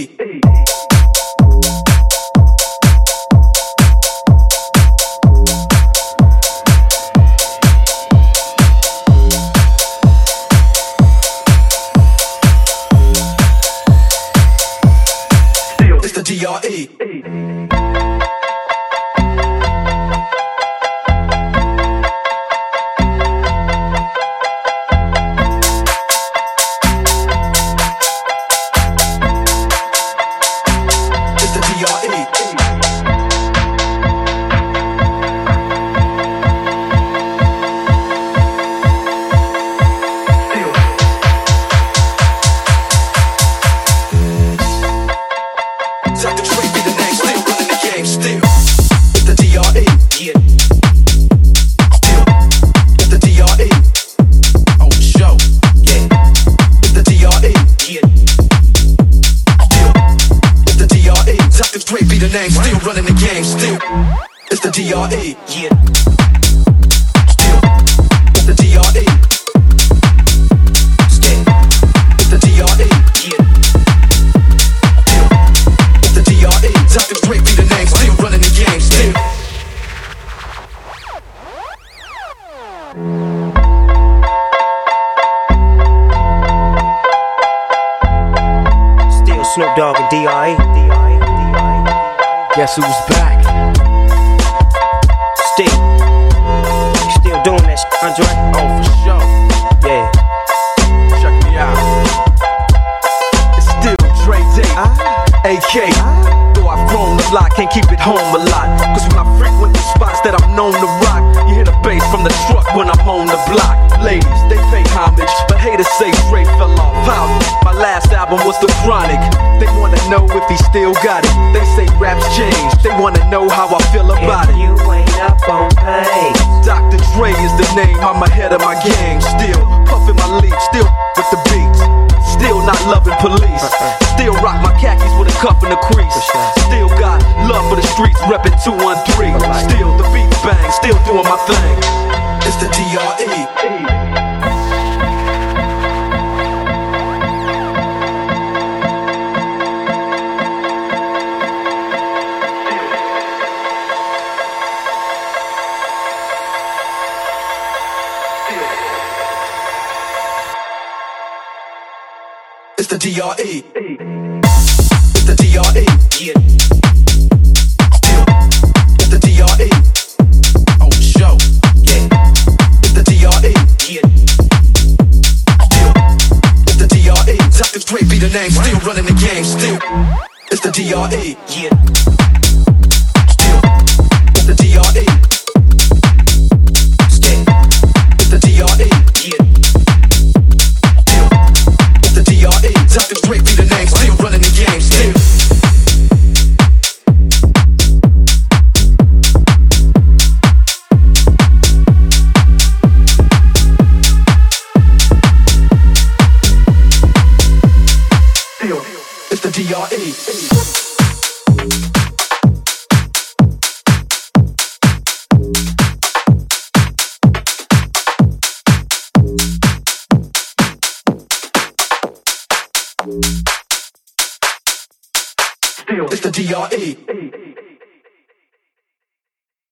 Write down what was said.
It's the DRE. Still running the game, still. It's the DRE. Yeah. Still. It's the DRE. Still. It's the DRE. Yeah. Still. It's the DRE. Dr. Dre be the name. Still running the game, still. Still Snoop Dogg and DRE. Guess who's back? Still doing that shit, Andre? Oh, for sure. Yeah. Check me out. It's still Dre Day, AK. Though I've grown a lot, can't keep it home a lot. Cause when I frequent the spots that I'm known to rock, you hear the bass from the truck when I'm on the block. Ladies, they pay homage, but haters say Dre fell off. How? My last album was The Chronic. They wanna know if he still got it. They say raps changed. They wanna know how I feel about it. You ain't up on pace. Dr. Dre is the name. I'm ahead of my game. Still puffin' my leaf. Still with the beats. Still not loving police. Still rock my khakis with a cuff and a crease. Still got love for the streets. Reppin' 213. Still the beats bang. Still doing my thing. It's the DRE. It's the DRE. It's the DRE. Yeah. Still. It's the DRE. Oh, show. Yeah. It's the DRE. Yeah. Still. It's the DRE. Dr. Dre be the name. Still running the game. Still. It's the DRE. Yeah. Still. It's the DRE. Still. It's the DRE. Yeah. Dr. Dre be the name, still running the game, still. Still, it's the DRE. It's the DRE.